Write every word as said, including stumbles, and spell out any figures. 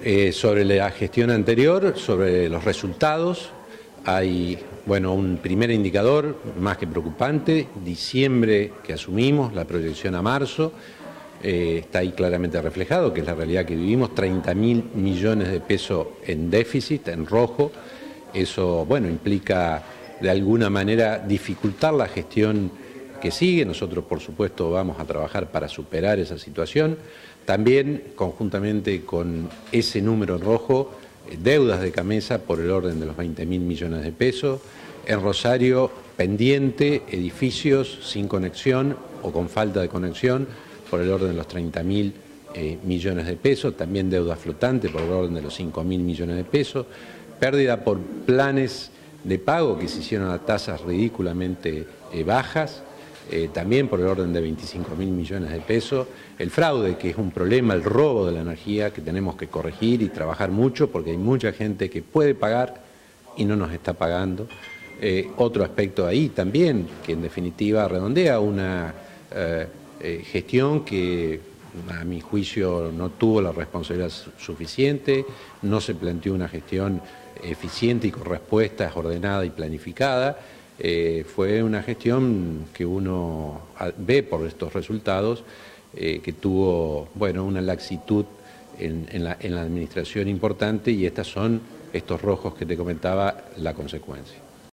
eh, sobre la gestión anterior, sobre los resultados, hay bueno, un primer indicador más que preocupante, diciembre que asumimos, la proyección a marzo, eh, está ahí claramente reflejado, que es la realidad que vivimos, treinta mil millones de pesos en déficit, en rojo. Eso, bueno, implica de alguna manera dificultar la gestión que sigue. Nosotros, por supuesto, vamos a trabajar para superar esa situación. También, conjuntamente con ese número en rojo, deudas de Camesa por el orden de los veinte mil millones de pesos. En Rosario, pendiente, edificios sin conexión o con falta de conexión por el orden de los treinta mil eh, millones de pesos. También deuda flotante por el orden de los cinco mil millones de pesos. Pérdida por planes de pago que se hicieron a tasas ridículamente eh, bajas. Eh, también por el orden de veinticinco mil millones de pesos, el fraude, que es un problema, el robo de la energía que tenemos que corregir y trabajar mucho porque hay mucha gente que puede pagar y no nos está pagando. Eh, otro aspecto ahí también, que en definitiva redondea una eh, eh, gestión que a mi juicio no tuvo la responsabilidad suficiente, no se planteó una gestión eficiente y con respuestas ordenada y planificada. Eh, fue una gestión que uno ve por estos resultados eh, que tuvo bueno, una laxitud en, en, la, en la administración importante y estas son, estos rojos que te comentaba, la consecuencia.